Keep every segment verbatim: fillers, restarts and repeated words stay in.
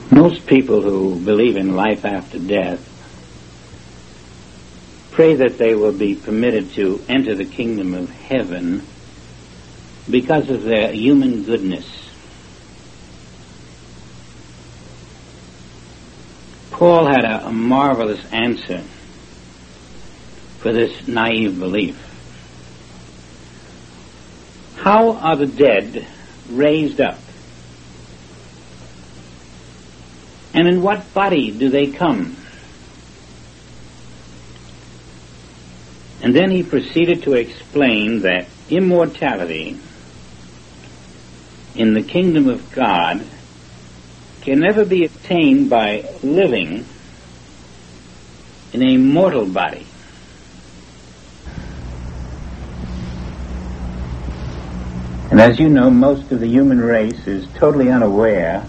Most people who believe in life after death pray that they will be permitted to enter the kingdom of heaven because of their human goodness. Paul had a, a marvelous answer for this naive belief. How are the dead raised up? And in what body do they come? And then he proceeded to explain that immortality in the kingdom of God can never be attained by living in a mortal body. And as you know, most of the human race is totally unaware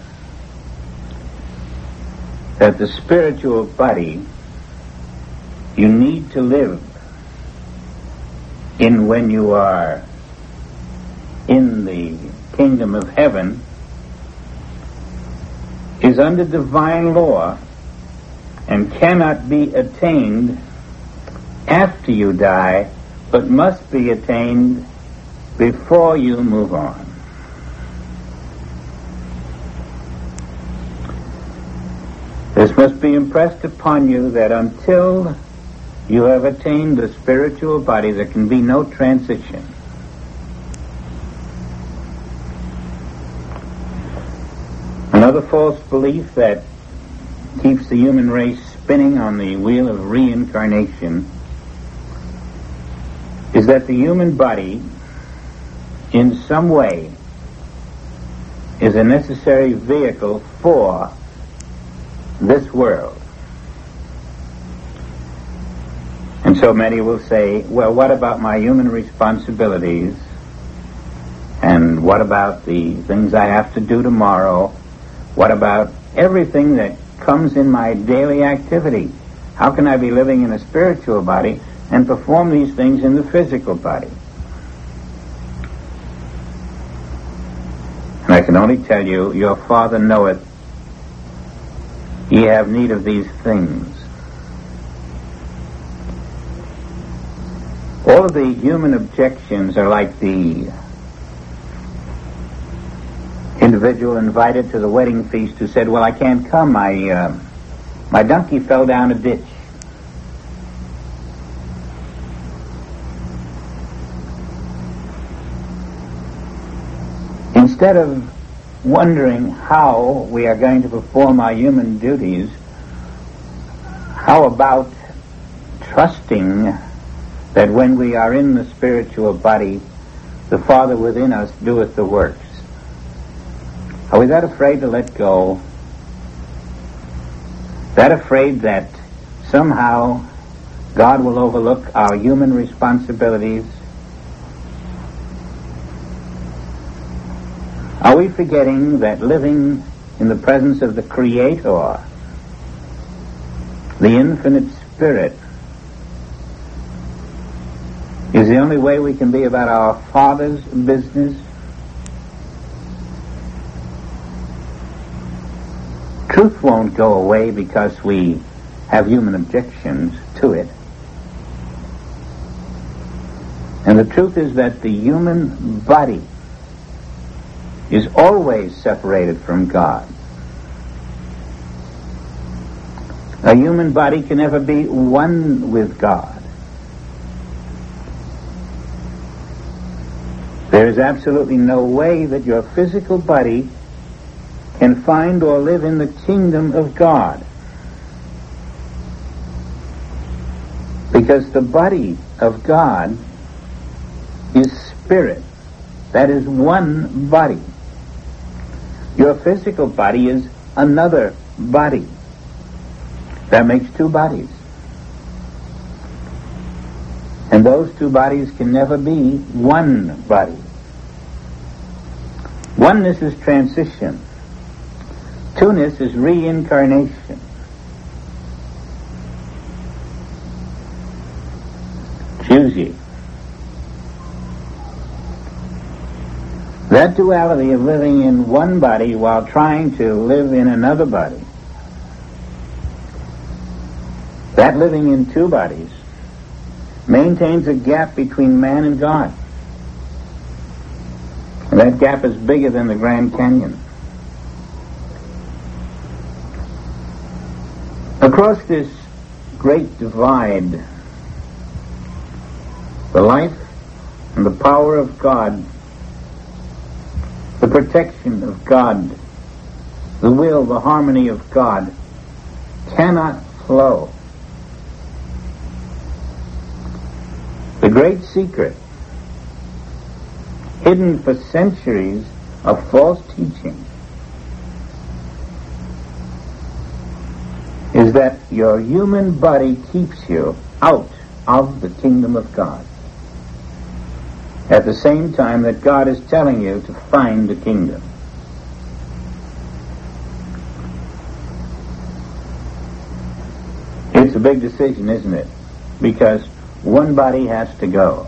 that the spiritual body you need to live in when you are in the kingdom of heaven is under divine law and cannot be attained after you die, but must be attained before you move on. This must be impressed upon you that until you have attained the spiritual body, there can be no transition. Another false belief that keeps the human race spinning on the wheel of reincarnation is that the human body, in some way, is a necessary vehicle for this world. And so many will say, well, what about my human responsibilities? And what about the things I have to do tomorrow? What about everything that comes in my daily activity? How can I be living in a spiritual body and perform these things in the physical body? And I can only tell you, your Father knoweth ye have need of these things. All of the human objections are like the individual invited to the wedding feast who said, well, I can't come, my, uh, my donkey fell down a ditch. Instead of wondering how we are going to perform our human duties, how about trusting that when we are in the spiritual body, the Father within us doeth the works? Are we that afraid to let go? That afraid that somehow God will overlook our human responsibilities? Are we forgetting that living in the presence of the Creator, the infinite Spirit, is the only way we can be about our Father's business? Truth won't go away because we have human objections to it. And the truth is that the human body is always separated from God. A human body can never be one with God. There is absolutely no way that your physical body can find or live in the kingdom of God, because the body of God is spirit. That is one body. Your physical body is another body. That makes two bodies. And those two bodies can never be one body. Oneness is transition. Two-ness is reincarnation. Choose ye. That duality of living in one body while trying to live in another body, that living in two bodies, maintains a gap between man and God. And that gap is bigger than the Grand Canyon. Across this great divide, the life and the power of God, the protection of God, the will, the harmony of God cannot flow. The great secret, hidden for centuries of false teaching, is that your human body keeps you out of the kingdom of God, at the same time that God is telling you to find the kingdom. It's a big decision, isn't it? Because one body has to go.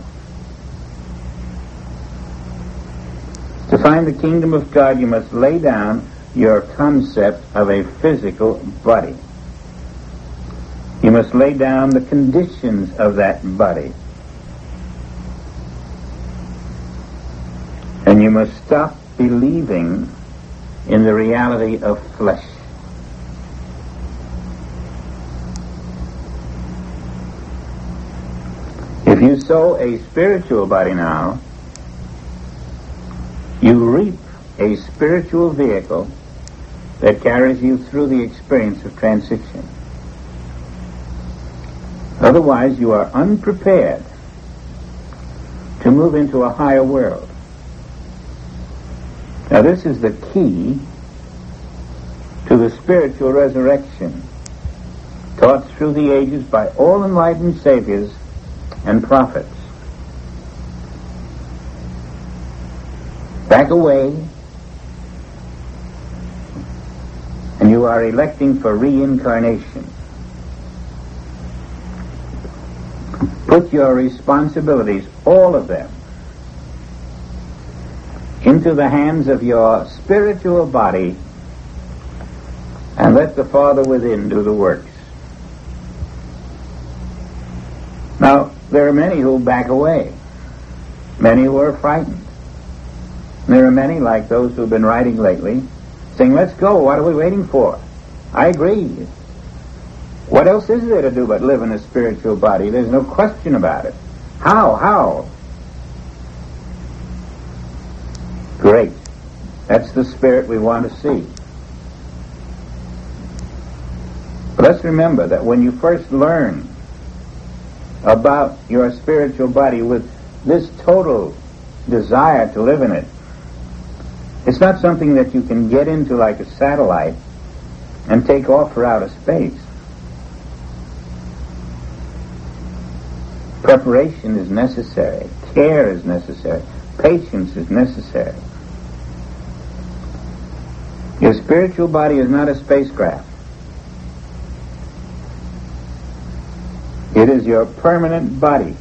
To find the kingdom of God, you must lay down your concept of a physical body. You must lay down the conditions of that body. And you must stop believing in the reality of flesh. If you sow a spiritual body now, you reap a spiritual vehicle that carries you through the experience of transition. Otherwise, you are unprepared to move into a higher world. Now, this is the key to the spiritual resurrection taught through the ages by all enlightened saviors and prophets. Back away, and you are electing for reincarnation. Put your responsibilities, all of them, into the hands of your spiritual body, and let the Father within do the works. Now, there are many who back away, many who are frightened. There are many, like those who have been writing lately, saying, let's go, what are we waiting for? I agree. What else is there to do but live in a spiritual body? There's no question about it. How? How? Great. That's the spirit we want to see. But let's remember that when you first learn about your spiritual body with this total desire to live in it, it's not something that you can get into like a satellite and take off for outer space. Preparation is necessary. Care is necessary. Patience is necessary. Your spiritual body is not a spacecraft. It is your permanent body.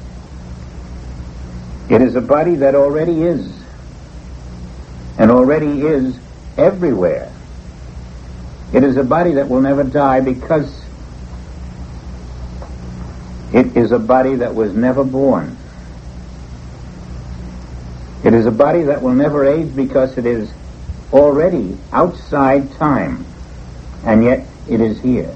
It is a body that already is, and already is everywhere. It is a body that will never die because it is a body that was never born. It is a body that will never age because it is already outside time, and yet it is here.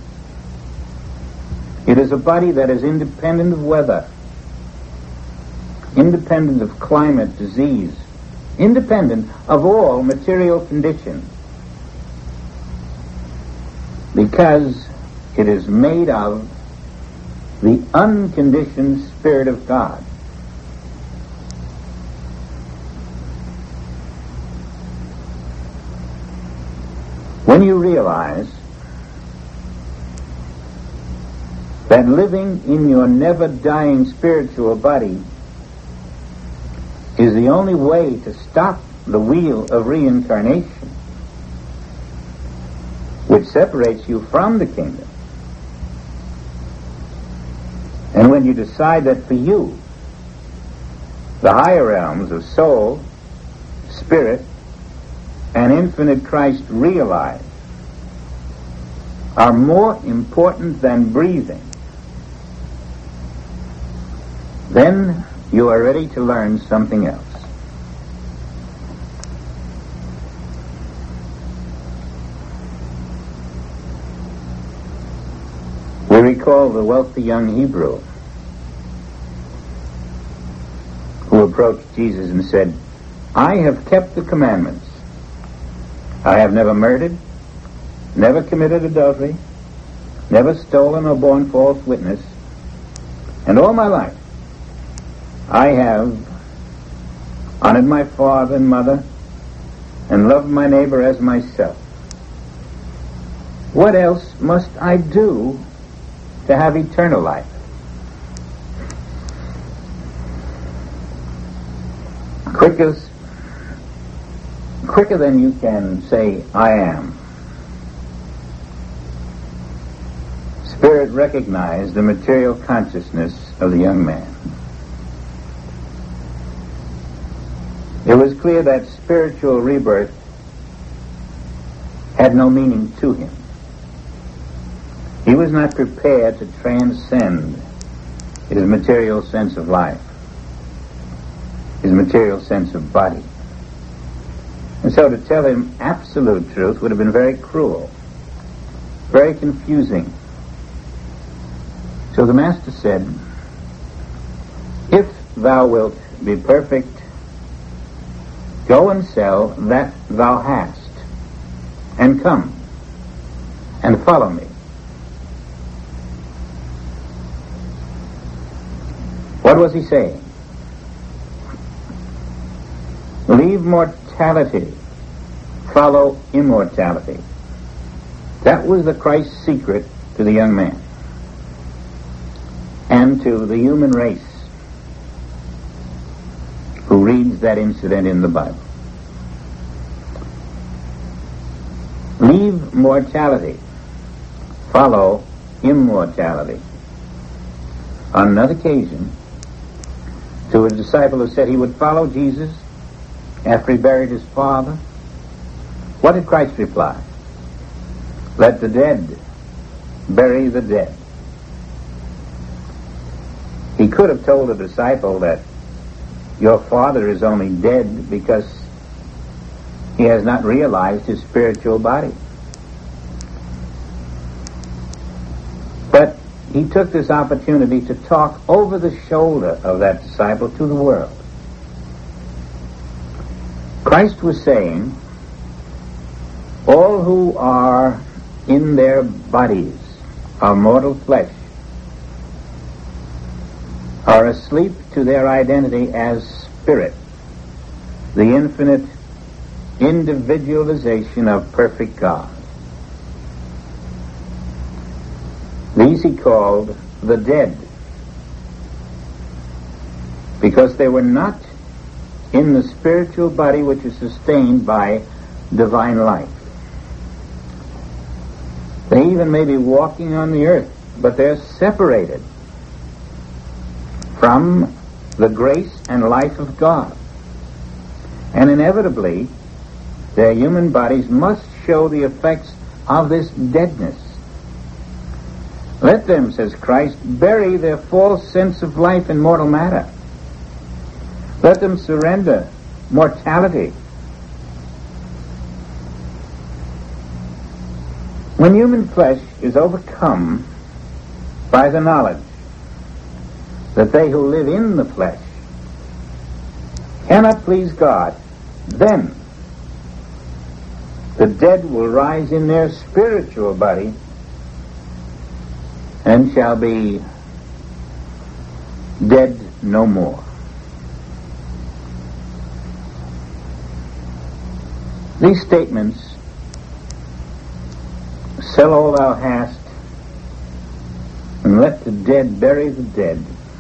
It is a body that is independent of weather, independent of climate, disease, independent of all material conditions, because it is made of the unconditioned Spirit of God. When you realize that living in your never-dying spiritual body is the only way to stop the wheel of reincarnation, which separates you from the kingdom, and when you decide that for you, the higher realms of soul, Spirit and infinite Christ realize are more important than breathing, then you are ready to learn something else. We recall the wealthy young Hebrew who approached Jesus and said, I have kept the commandments. I have never murdered, never committed adultery, never stolen or borne false witness, and all my life I have honored my father and mother and loved my neighbor as myself. What else must I do to have eternal life? Quick as, quicker than you can say, I am, Spirit recognized the material consciousness of the young man. It was clear that spiritual rebirth had no meaning to him. He was not prepared to transcend his material sense of life, his material sense of body. And so to tell him absolute truth would have been very cruel, very confusing. So the Master said, if thou wilt be perfect, go and sell that thou hast, and come, and follow me. What was he saying? Leave mortality, follow immortality. That was the Christ's secret to the young man and to the human race who reads that incident in the Bible. Leave mortality, follow immortality. On another occasion, to a disciple who said he would follow Jesus after he buried his father, what did Christ reply? Let the dead bury the dead. He could have told the disciple that your father is only dead because he has not realized his spiritual body. But he took this opportunity to talk over the shoulder of that disciple to the world. Christ was saying, all who are in their bodies, our mortal flesh, are asleep to their identity as spirit, the infinite individualization of perfect God. These he called the dead, because they were not in the spiritual body which is sustained by divine life. They even may be walking on the earth, but they're separated from the grace and life of God. And inevitably, their human bodies must show the effects of this deadness. Let them, says Christ, bury their false sense of life in mortal matter. Let them surrender mortality. When human flesh is overcome by the knowledge that they who live in the flesh cannot please God, then the dead will rise in their spiritual body and shall be dead no more. These statements, sell all thou hast and let the dead bury the dead,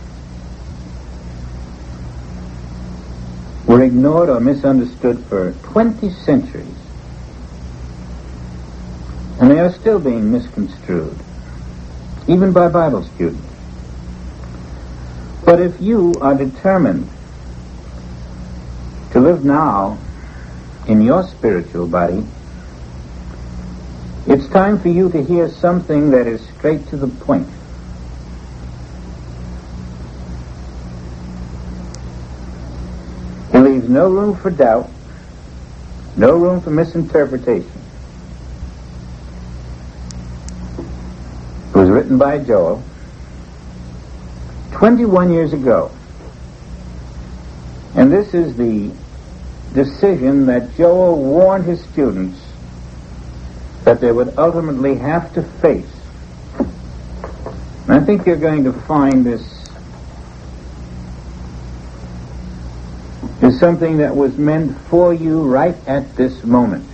were ignored or misunderstood for twenty centuries. And they are still being misconstrued, even by Bible students. But if you are determined to live now in your spiritual body, it's time for you to hear something that is straight to the point. It leaves no room for doubt, no room for misinterpretation. It was written by Joel twenty-one years ago. And this is the decision that Joel warned his students that they would ultimately have to face. And I think you're going to find this is something that was meant for you right at this moment.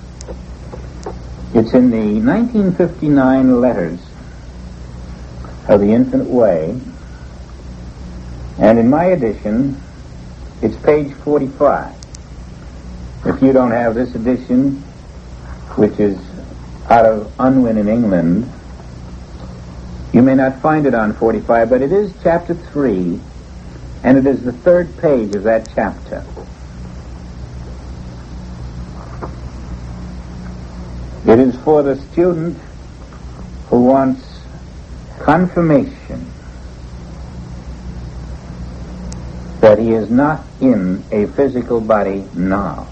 It's in the nineteen fifty-nine letters of the Infinite Way, and in my edition, it's page forty-five. If you don't have this edition, which is out of Unwin in England, you may not find it on forty-five, but it is chapter three, and it is the third page of that chapter. It is for the student who wants confirmation that he is not in a physical body now.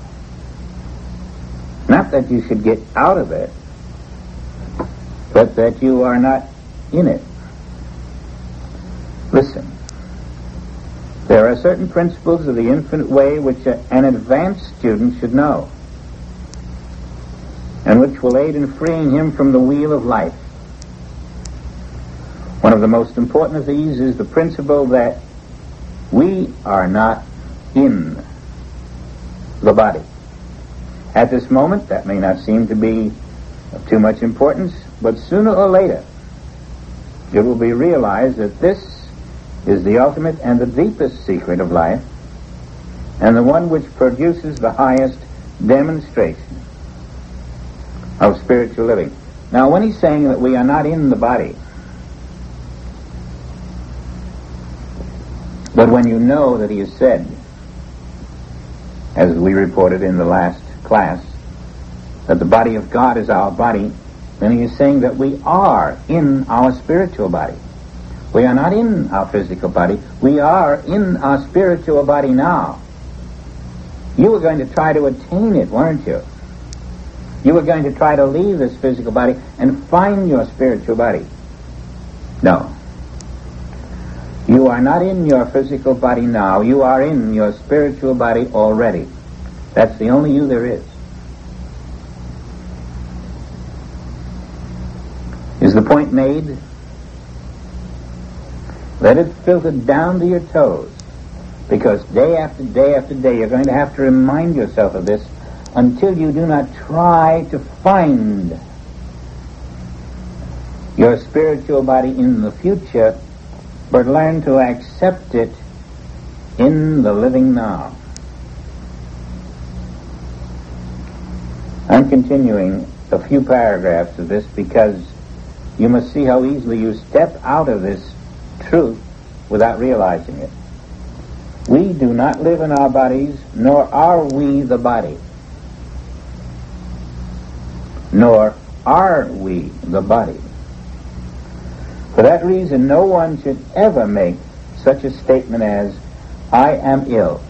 Not that you should get out of it, but that you are not in it. Listen. There are certain principles of the Infinite Way which an advanced student should know, and which will aid in freeing him from the wheel of life. One of the most important of these is the principle that we are not in the body. At this moment, that may not seem to be of too much importance, but sooner or later, it will be realized that this is the ultimate and the deepest secret of life, and the one which produces the highest demonstration of spiritual living. Now, when he's saying that we are not in the body, but when you know that he has said, as we reported in the last class, that the body of God is our body, then he is saying that we are in our spiritual body. We are not in our physical body. We are in our spiritual body now. You were going to try to attain it, weren't you? You were going to try to leave this physical body and find your spiritual body. No. You are not in your physical body now. You are in your spiritual body already. That's the only you there is. Is the point made? Let it filter down to your toes, because day after day after day you're going to have to remind yourself of this until you do not try to find your spiritual body in the future, but learn to accept it in the living now. I'm continuing a few paragraphs of this because you must see how easily you step out of this truth without realizing it. We do not live in our bodies, nor are we the body. Nor are we the body. For that reason, no one should ever make such a statement as, I am ill.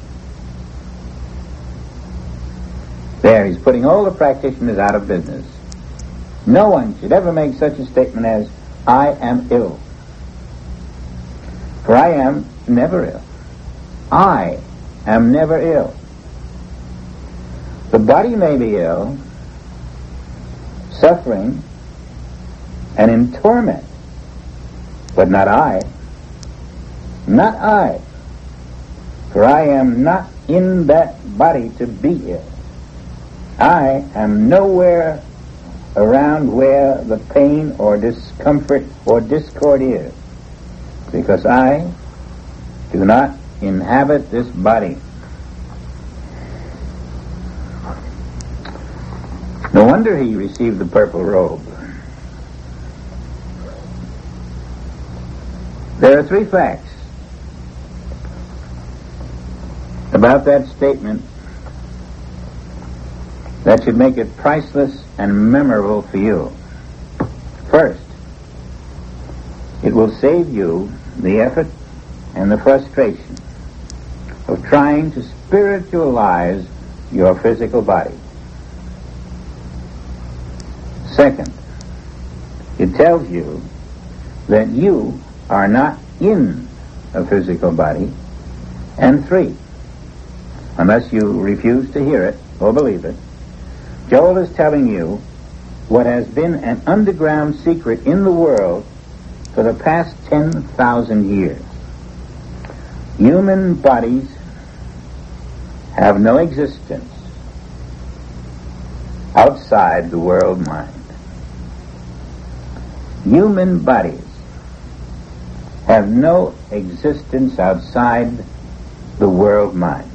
There, he's putting all the practitioners out of business. No one should ever make such a statement as, I am ill. For I am never ill. I am never ill. The body may be ill, suffering, and in torment, but not I. Not I. For I am not in that body to be ill. I am nowhere around where the pain or discomfort or discord is, because I do not inhabit this body. No wonder he received the purple robe. There are three facts about that statement that should make it priceless and memorable for you. First, it will save you the effort and the frustration of trying to spiritualize your physical body. Second, it tells you that you are not in a physical body. And three, unless you refuse to hear it or believe it, Joel is telling you what has been an underground secret in the world for the past ten thousand years. Human bodies have no existence outside the world mind. Human bodies have no existence outside the world mind.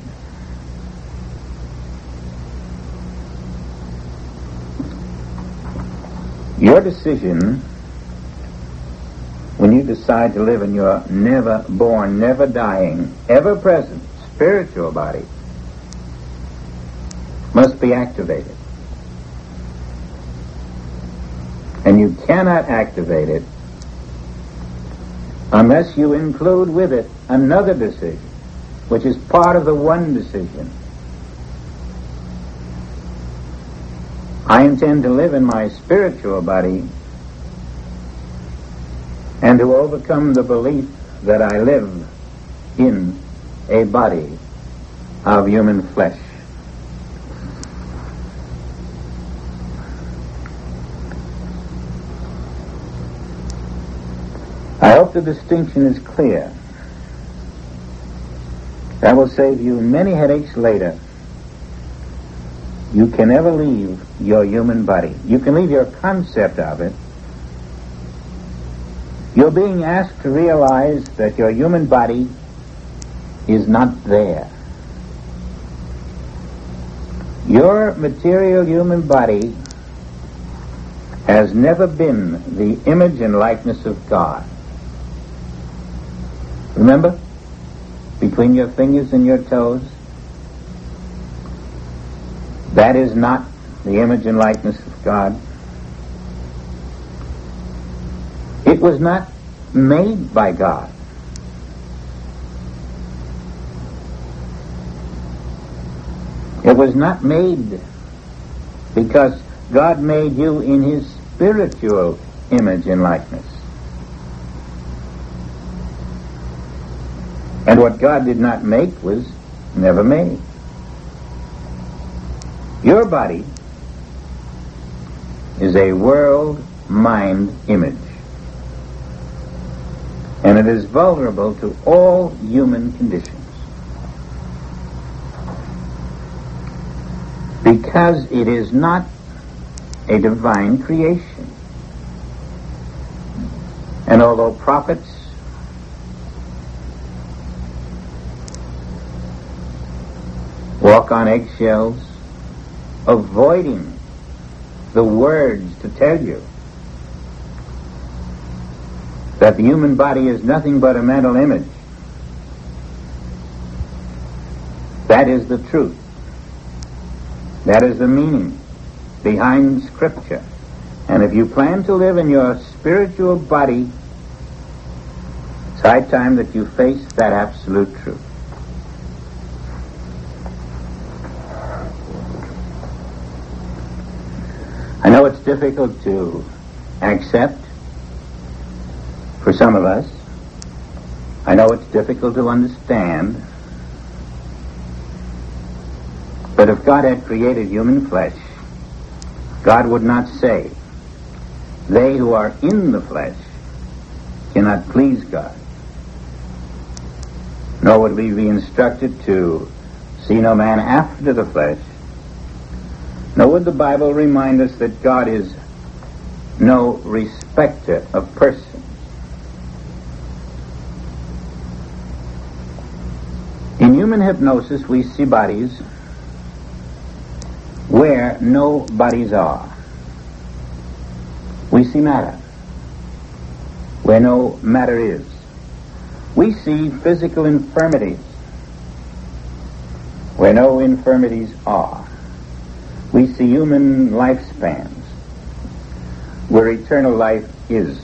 Your decision, when you decide to live in your never born, never dying, ever present spiritual body, must be activated. And you cannot activate it unless you include with it another decision, which is part of the one decision. I intend to live in my spiritual body and to overcome the belief that I live in a body of human flesh. I hope the distinction is clear. That will save you many headaches later. You can never leave your human body. You can leave your concept of it. You're being asked to realize that your human body is not there. Your material human body has never been the image and likeness of God. Remember? Between your fingers and your toes. That is not the image and likeness of God. It was not made by God. It was not made because God made you in His spiritual image and likeness. And what God did not make was never made. Your body is a world mind image. And it is vulnerable to all human conditions. Because it is not a divine creation. And although prophets walk on eggshells, avoiding the words to tell you that the human body is nothing but a mental image, that is the truth. That is the meaning behind Scripture. And if you plan to live in your spiritual body, it's high time that you face that absolute truth. I know it's difficult to accept for some of us. I know it's difficult to understand. But if God had created human flesh, God would not say, they who are in the flesh cannot please God. Nor would we be instructed to see no man after the flesh. Nor would the Bible remind us that God is no respecter of persons. In human hypnosis, we see bodies where no bodies are. We see matter where no matter is. We see physical infirmities where no infirmities are. We see human lifespans where eternal life is.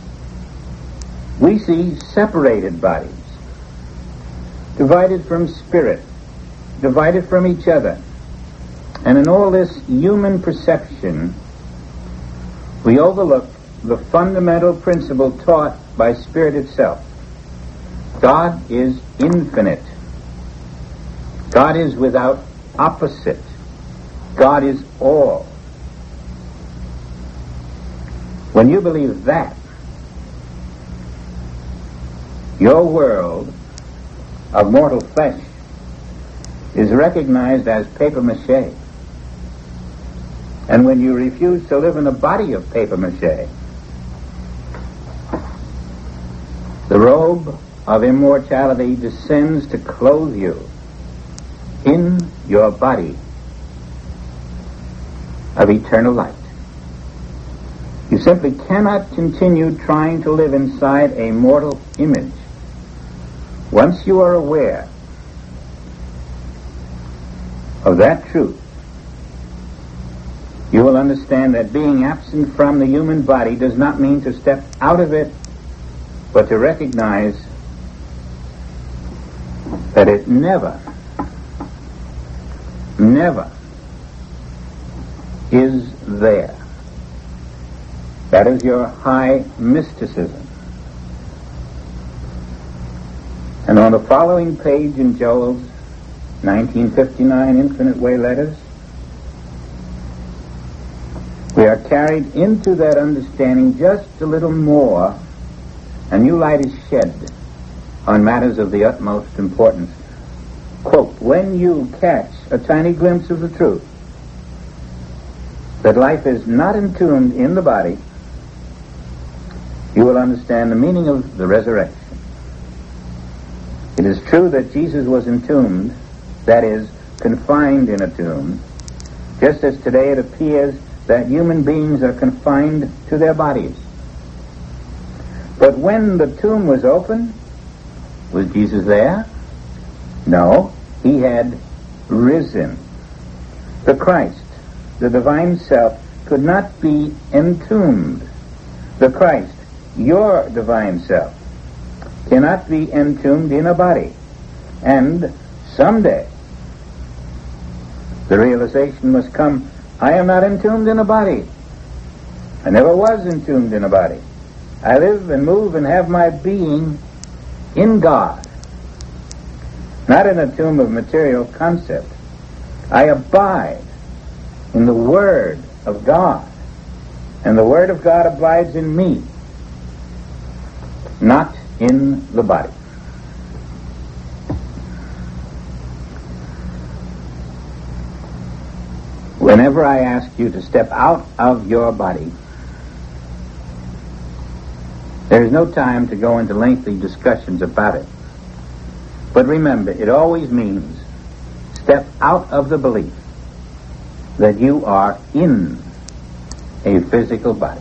We see separated bodies, divided from spirit, divided from each other. And in all this human perception, we overlook the fundamental principle taught by Spirit itself. God is infinite. God is without opposite. God is all. When you believe that, your world of mortal flesh is recognized as papier-mâché. And when you refuse to live in a body of papier-mâché, the robe of immortality descends to clothe you in your body of eternal light. You simply cannot continue trying to live inside a mortal image. Once you are aware of that truth, you will understand that being absent from the human body does not mean to step out of it, but to recognize that it never, never is there. That is your high mysticism. And on the following page in Joel's nineteen fifty-nine Infinite Way Letters, we are carried into that understanding just a little more. A new light is shed on matters of the utmost importance. Quote, when you catch a tiny glimpse of the truth that life is not entombed in the body, you will understand the meaning of the resurrection. It is true that Jesus was entombed, that is, confined in a tomb, just as today it appears that human beings are confined to their bodies. But when the tomb was open, was Jesus there? No, he had risen. The Christ, the divine self, could not be entombed. The Christ, your divine self, cannot be entombed in a body. And someday, the realization must come, I am not entombed in a body. I never was entombed in a body. I live and move and have my being in God, not in a tomb of material concept. I abide in the Word of God, and the Word of God abides in me, not in the body. Whenever I ask you to step out of your body, there is no time to go into lengthy discussions about it. But remember, it always means step out of the belief that you are in a physical body.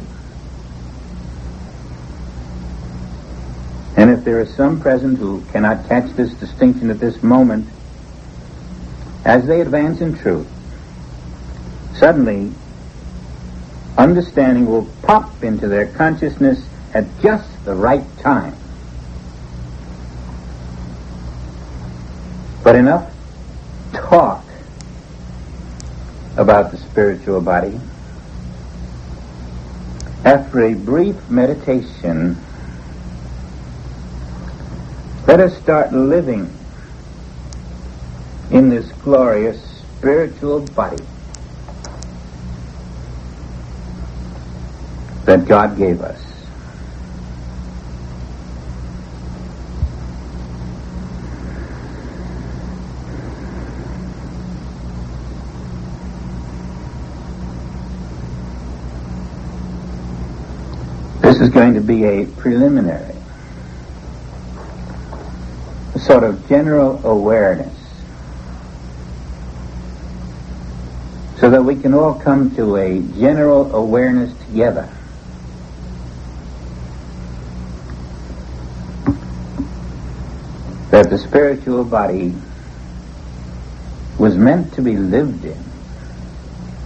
And if there is some present who cannot catch this distinction at this moment, as they advance in truth, suddenly understanding will pop into their consciousness at just the right time. But enough talk about the spiritual body. After a brief meditation, let us start living in this glorious spiritual body that God gave us. This is going to be a preliminary, a sort of general awareness, so that we can all come to a general awareness together. That the spiritual body was meant to be lived in,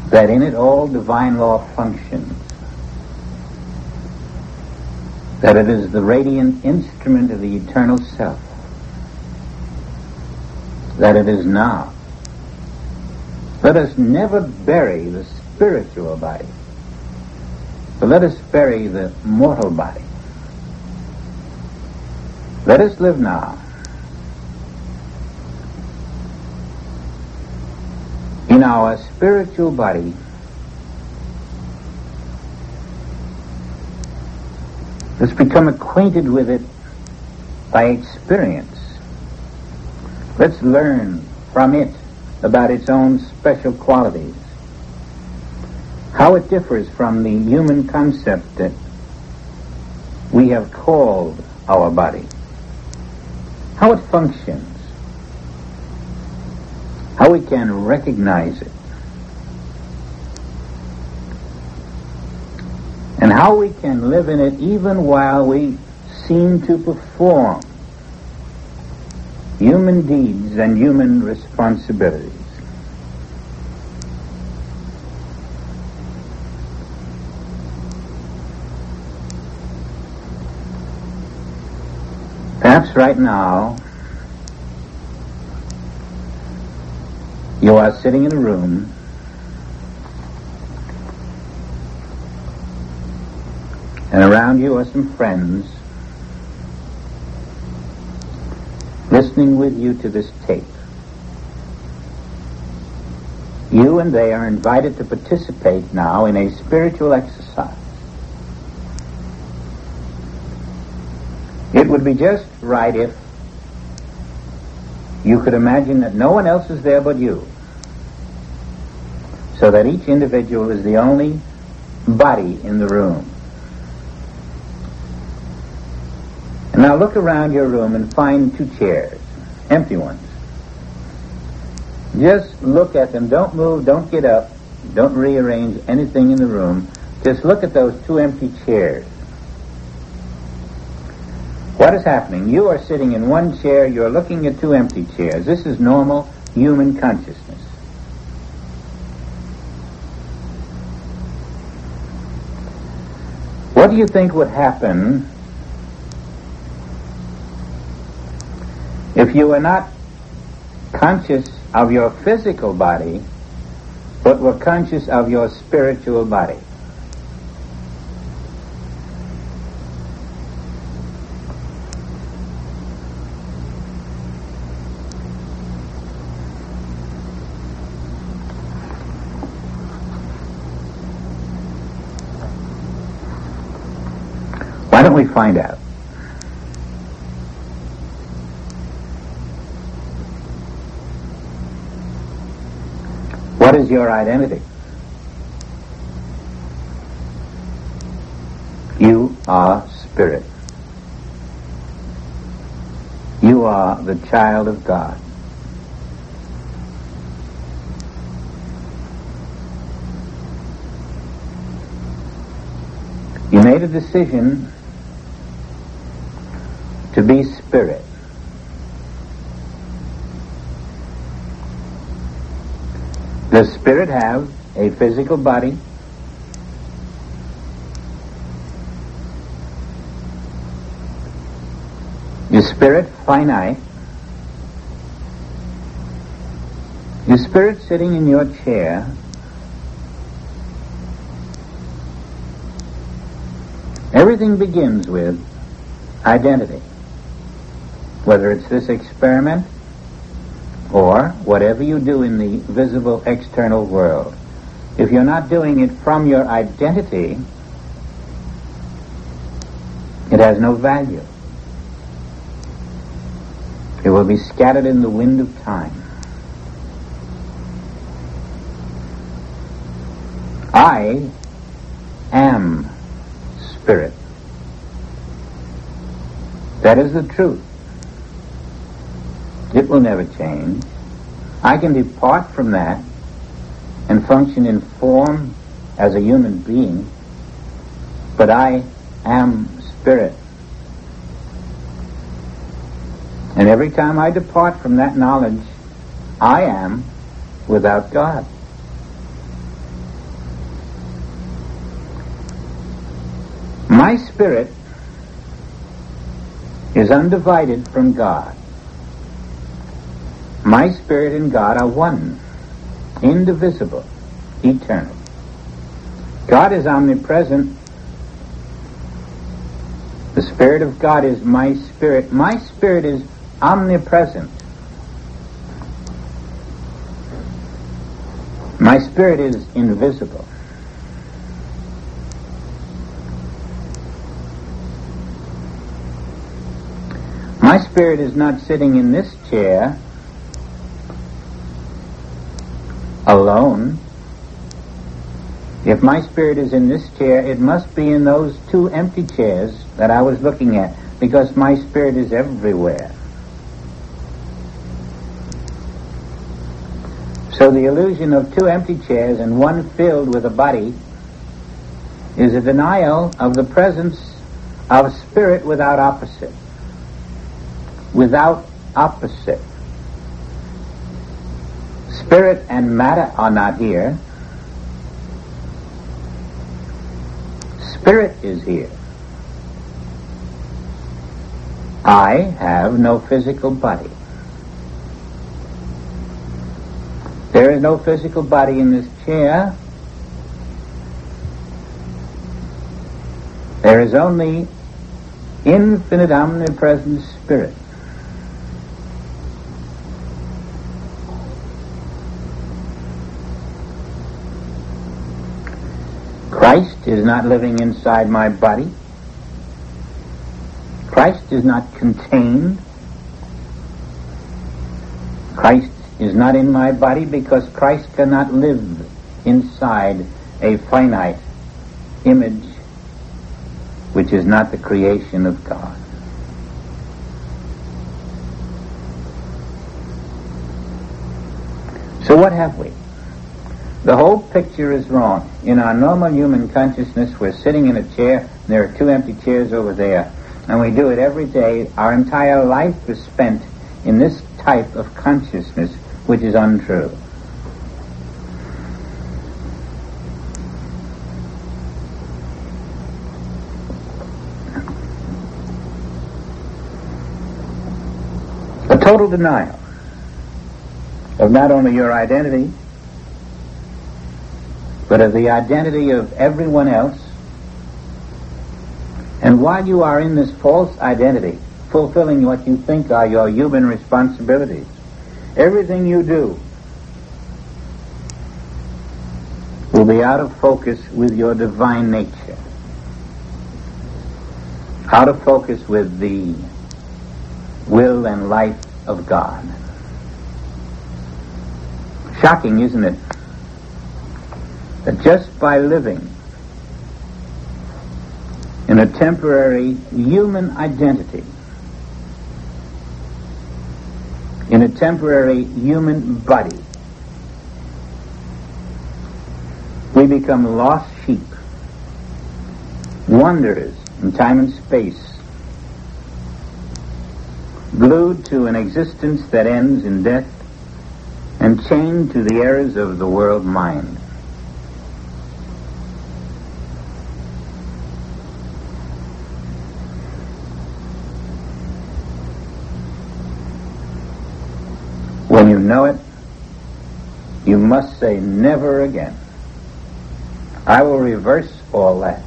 that in it all divine law functions, that it is the radiant instrument of the eternal self, that it is now. Let us never bury the spiritual body, but let us bury the mortal body. Let us live now in our spiritual body, let's become acquainted with it by experience. Let's learn from it about its own special qualities, how it differs from the human concept that we have called our body, how it functions, how we can recognize it, and how we can live in it even while we seem to perform human deeds and human responsibilities. Perhaps right now you are sitting in a room and around you are some friends listening with you to this tape. You and they are invited to participate now in a spiritual exercise. It would be just right if you could imagine that no one else is there but you, so that each individual is the only body in the room. And now look around your room and find two chairs, empty ones. Just look at them. Don't move, don't get up, don't rearrange anything in the room. Just look at those two empty chairs. What is happening? You are sitting in one chair, you're looking at two empty chairs. This is normal human consciousness. What do you think would happen if you were not conscious of your physical body, but were conscious of your spiritual body? Why don't we find out? What is your identity? You are spirit. You are the child of God. You made a decision to be spirit. Does spirit have a physical body? Is spirit finite? Is spirit sitting in your chair? Everything begins with identity. Whether it's this experiment or whatever you do in the visible external world, if you're not doing it from your identity, it has no value. It will be scattered in the wind of time. I am spirit. That is the truth. It will never change. I can depart from that and function in form as a human being, but I am spirit. And every time I depart from that knowledge, I am without God. My spirit is undivided from God. My spirit and God are one, indivisible, eternal. God is omnipresent. The Spirit of God is my spirit. My spirit is omnipresent. My spirit is invisible. My spirit is not sitting in this chair alone. If my spirit is in this chair, it must be in those two empty chairs that I was looking at, because my spirit is everywhere. So the illusion of two empty chairs and one filled with a body is a denial of the presence of spirit without opposite. Without opposite. Spirit and matter are not here. Spirit is here. I have no physical body. There is no physical body in this chair. There is only infinite omnipresent spirit. Christ is not living inside my body. Christ is not contained. Christ is not in my body because Christ cannot live inside a finite image which is not the creation of God. So what have we? The whole picture is wrong. In our normal human consciousness, we're sitting in a chair, and there are two empty chairs over there, and we do it every day. Our entire life is spent in this type of consciousness, which is untrue. A total denial of not only your identity, but of the identity of everyone else. And while you are in this false identity, fulfilling what you think are your human responsibilities, everything you do will be out of focus with your divine nature, out of focus with the will and life of God. Shocking, isn't it? That just by living in a temporary human identity, in a temporary human body, we become lost sheep, wanderers in time and space, glued to an existence that ends in death, and chained to the errors of the world mind. When you know it, you must say never again. I will reverse all that.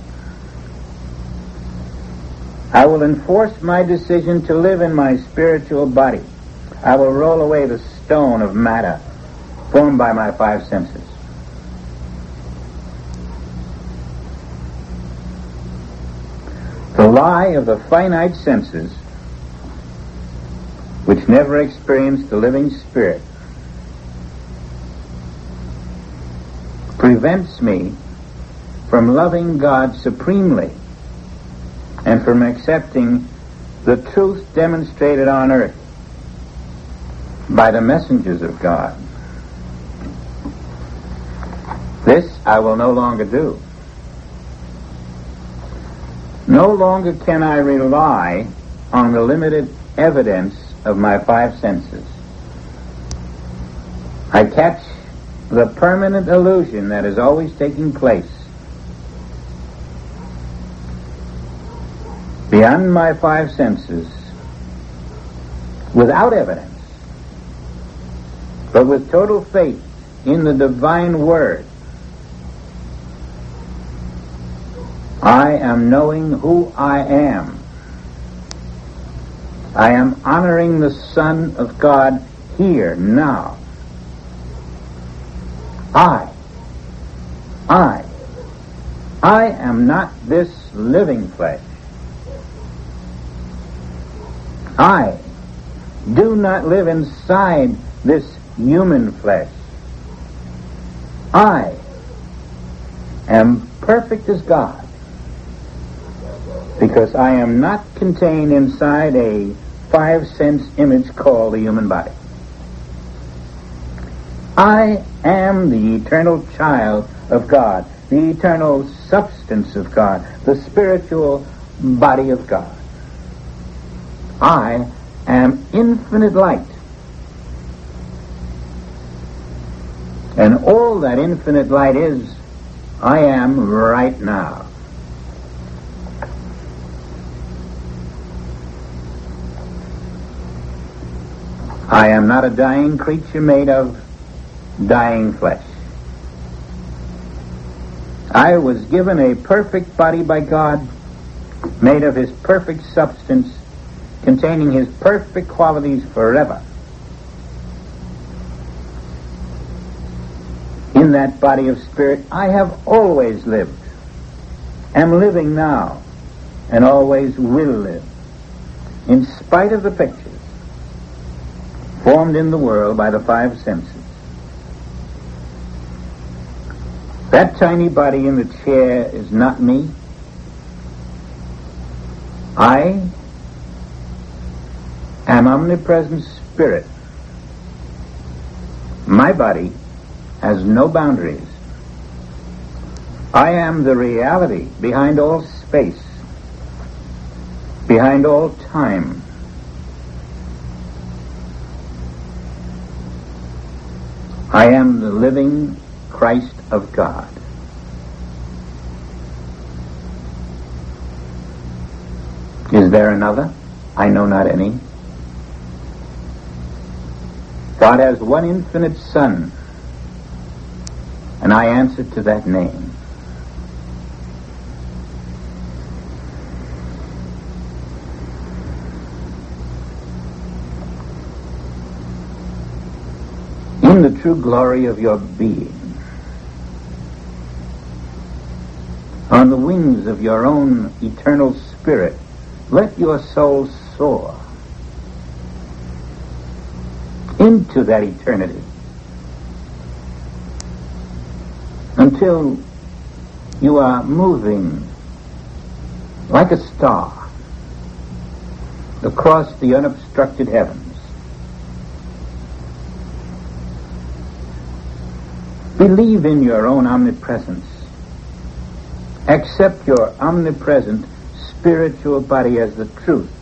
I will enforce my decision to live in my spiritual body. I will roll away the stone of matter formed by my five senses. The lie of the finite senses, which never experienced the living spirit, prevents me from loving God supremely and from accepting the truth demonstrated on earth by the messengers of God. This I will no longer do. No longer can I rely on the limited evidence of my five senses. I catch the permanent illusion that is always taking place. beyond my five senses, without evidence, but with total faith in the divine word, I am knowing who I am. I am honoring the Son of God here, now. I, I, I am not this living flesh. I do not live inside this human flesh. I am perfect as God, because I am not contained inside a five-sense image called the human body. I am the eternal child of God, the eternal substance of God, the spiritual body of God. I am infinite light. And all that infinite light is, I am right now. I am not a dying creature made of dying flesh. I was given a perfect body by God, made of his perfect substance, containing his perfect qualities forever. In that body of spirit, I have always lived, am living now, and always will live, in spite of the pictures formed in the world by the five senses. That tiny body in the chair is not me. I am omnipresent spirit. My body has no boundaries. I am the reality behind all space, behind all time. I am the living Christ of God. Is there another? I know not any. God has one infinite Son, and I answer to that name. In the true glory of your being, on the wings of your own eternal spirit, let your soul soar into that eternity until you are moving like a star across the unobstructed heavens. Believe in your own omnipresence. Accept your omnipresent spiritual body as the truth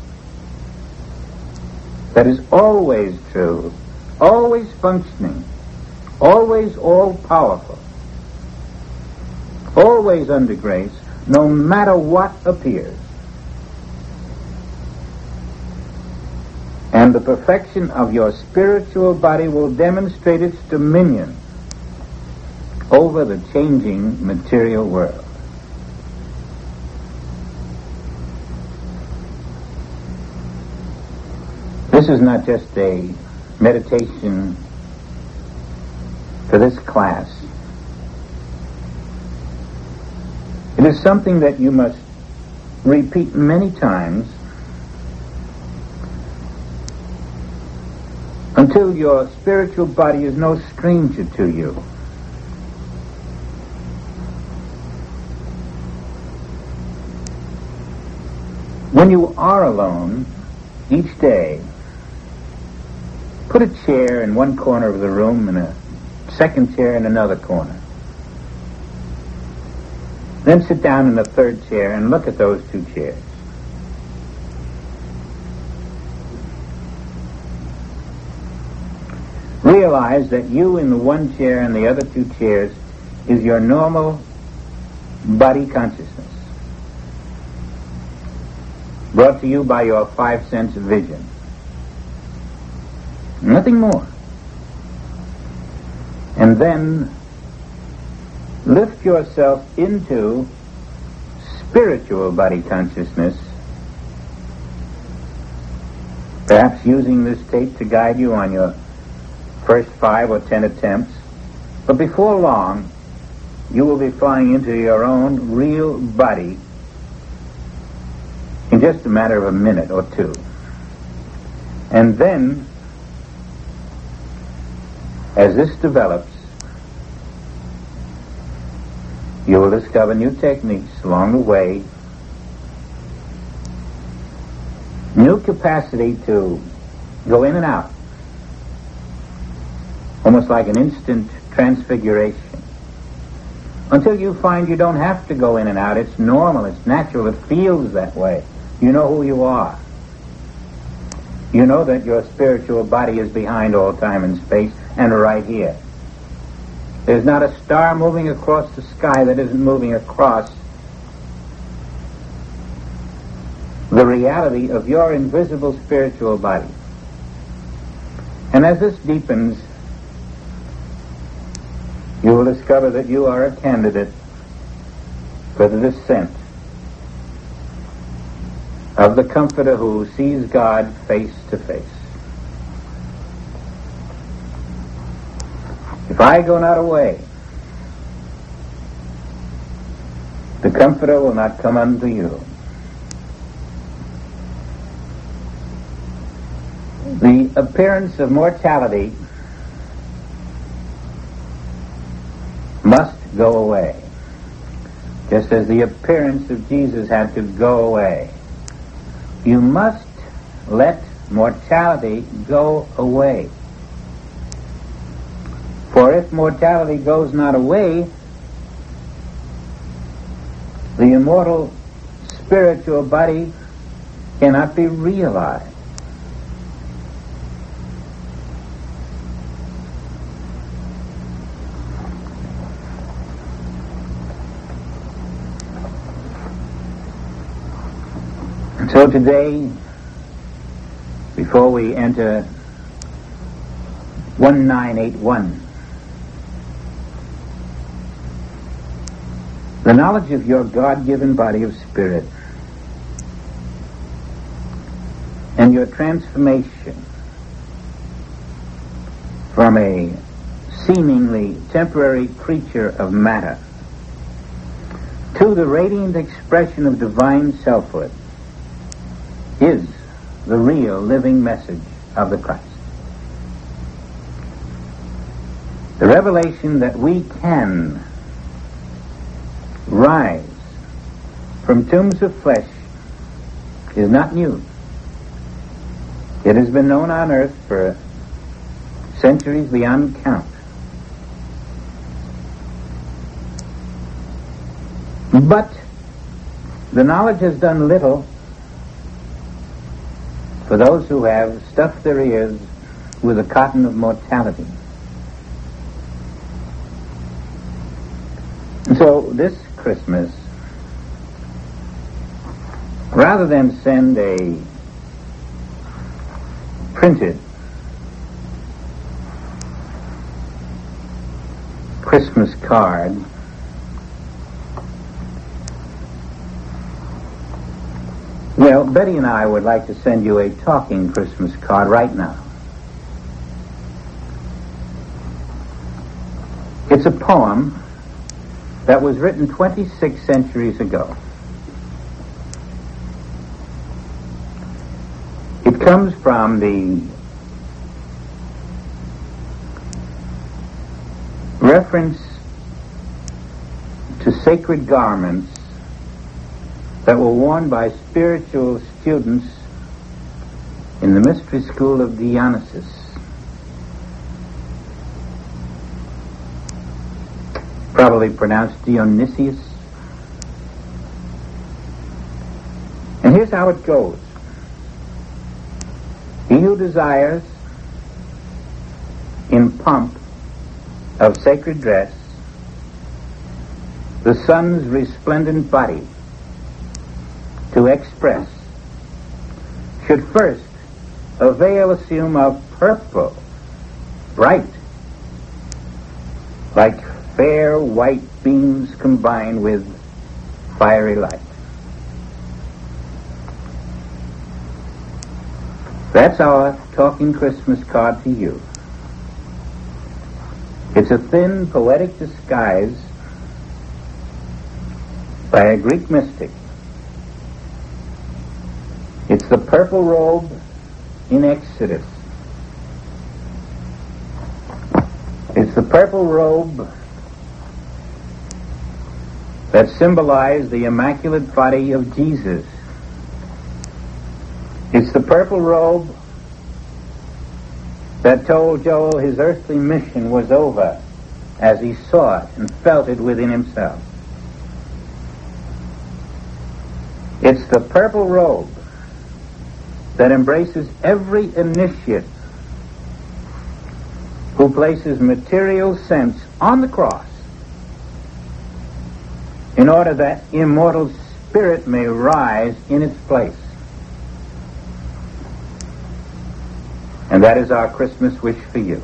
that is always true, always functioning, always all-powerful, always under grace, no matter what appears. And the perfection of your spiritual body will demonstrate its dominion over the changing material world. This is not just a meditation for this class. It is something that you must repeat many times until your spiritual body is no stranger to you. When you are alone each day, put a chair in one corner of the room and a second chair in another corner. Then sit down in the third chair and look at those two chairs. Realize that you in the one chair and the other two chairs is your normal body consciousness. brought to you by your five sense vision. Nothing more. And then lift yourself into spiritual body consciousness, perhaps using this tape to guide you on your first five or ten attempts. But before long, you will be flying into your own real body in just a matter of a minute or two. And then, as this develops, you will discover new techniques along the way, new capacity to go in and out, almost like an instant transfiguration, until you find you don't have to go in and out. It's normal, it's natural, it feels that way. You know who you are. You know that your spiritual body is behind all time and space and right here. There's not a star moving across the sky that isn't moving across the reality of your invisible spiritual body. And as this deepens, you will discover that you are a candidate for the descent of the Comforter who sees God face to face. If I go not away, the Comforter will not come unto you. The appearance of mortality must go away, just as the appearance of Jesus had to go away. You must let mortality go away. For if mortality goes not away, the immortal spiritual body cannot be realized. So today, before we enter one nine eight one, the knowledge of your God-given body of spirit and your transformation from a seemingly temporary creature of matter to the radiant expression of divine selfhood is the real living message of the Christ. The revelation that we can rise from tombs of flesh is not new. It has been known on earth for centuries beyond count. But the knowledge has done little for those who have stuffed their ears with the cotton of mortality. And so this Christmas, rather than send a printed Christmas card, well, Betty and I would like to send you a talking Christmas card right now. It's a poem that was written twenty-six centuries ago. It comes from the reference to sacred garments that were worn by spiritual students in the mystery school of Dionysus. Probably pronounced Dionysius. And here's how it goes. He who desires in pomp of sacred dress the sun's resplendent body to express should first a veil assume a purple, bright, like fair white beams combined with fiery light. That's our talking Christmas card to you. It's a thin, poetic disguise by a Greek mystic. It's the purple robe in Exodus. It's the purple robe that symbolized the immaculate body of Jesus. It's the purple robe that told Joel his earthly mission was over as he saw it and felt it within himself. It's the purple robe that embraces every initiate who places material sense on the cross in order that immortal spirit may rise in its place. And that is our Christmas wish for you.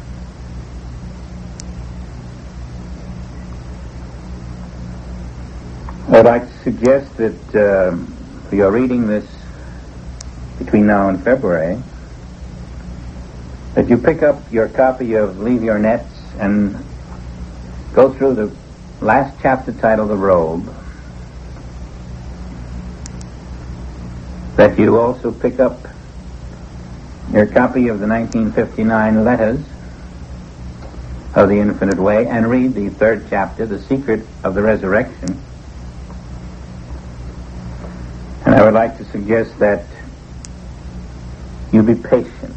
I'd like to suggest that uh, for your reading this between now and February, that you pick up your copy of Leave Your Nets and go through the last chapter titled The Robe. That you also pick up your copy of the nineteen fifty-nine Letters of the Infinite Way and read the third chapter, The Secret of the Resurrection. And I would like to suggest that you be patient.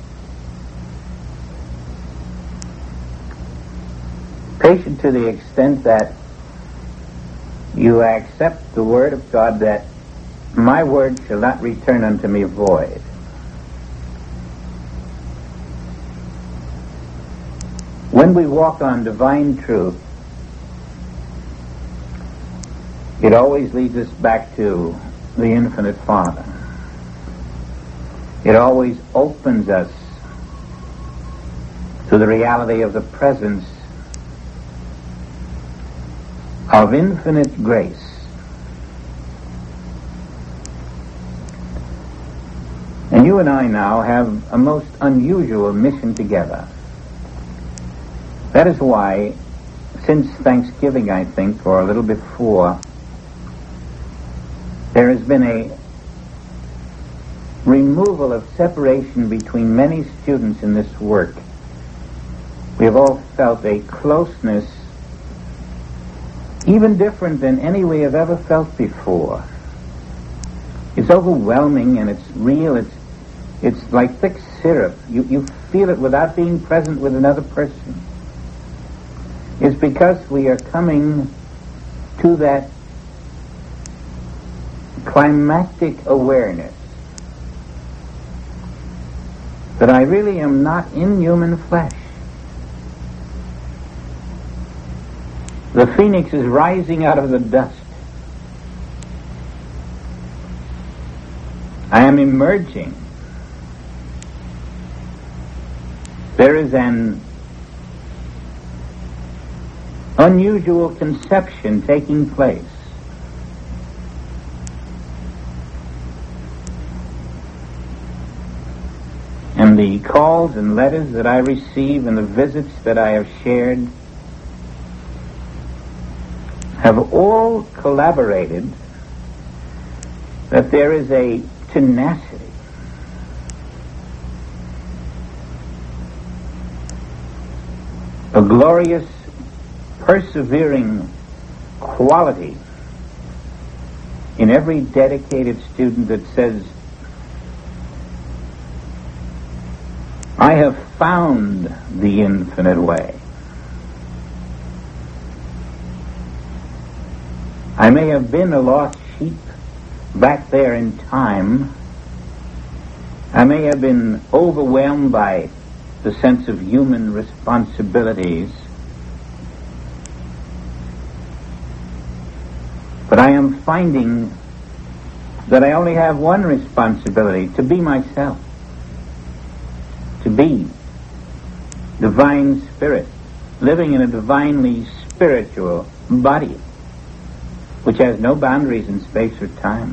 Patient to the extent that you accept the word of God that my word shall not return unto me void. When we walk on divine truth, it always leads us back to the infinite Father. It always opens us to the reality of the presence of infinite grace. And you and I now have a most unusual mission together. That is why, since Thanksgiving, I think, or a little before, there has been a removal of separation between many students in this work. We have all felt a closeness even different than any we have ever felt before. It's overwhelming and it's real. It's it's like thick syrup. You, you feel it without being present with another person. It's because we are coming to that climactic awareness that I really am not in human flesh. The phoenix is rising out of the dust. I am emerging. There is an unusual conception taking place. And the calls and letters that I receive and the visits that I have shared have all collaborated that there is a tenacity, a glorious, persevering quality in every dedicated student that says, I have found the infinite way. I may have been a lost sheep back there in time. I may have been overwhelmed by the sense of human responsibilities. But I am finding that I only have one responsibility, to be myself, to be divine spirit, living in a divinely spiritual body, which has no boundaries in space or time.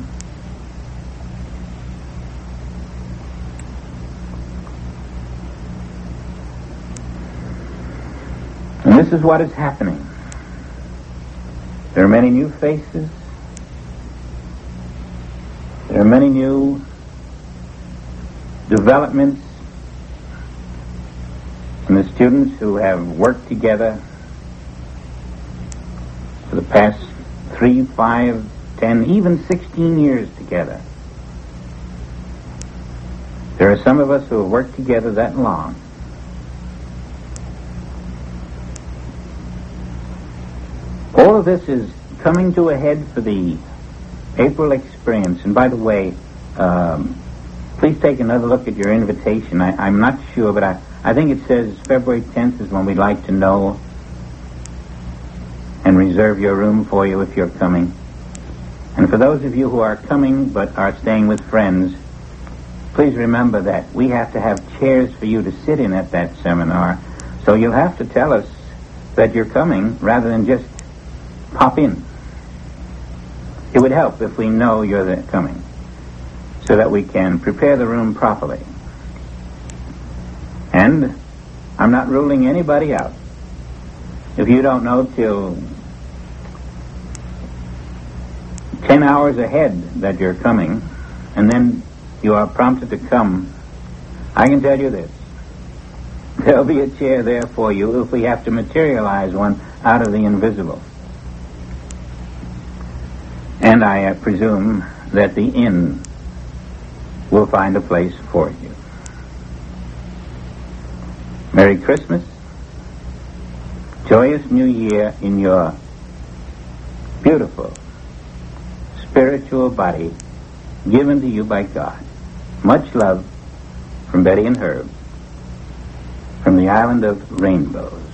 And this is what is happening. There are many new faces. There are many new developments in the students who have worked together for the past three, five, ten, even sixteen years together. There are some of us who have worked together that long. All of this is coming to a head for the April experience. And by the way, um, please take another look at your invitation. I, I'm not sure, but I, I think it says February tenth is when we'd like to know and reserve your room for you if you're coming. And for those of you who are coming but are staying with friends, please remember that we have to have chairs for you to sit in at that seminar. So you'll have to tell us that you're coming rather than just pop in. It would help if we know you're there coming so that we can prepare the room properly. And I'm not ruling anybody out. If you don't know till ten hours ahead that you're coming, and then you are prompted to come, I can tell you this. There'll be a chair there for you if we have to materialize one out of the invisible. And I uh, presume that the inn will find a place for you. Merry Christmas. Joyous New Year in your beautiful spiritual body given to you by God. Much love from Betty and Herb from the island of Rainbows.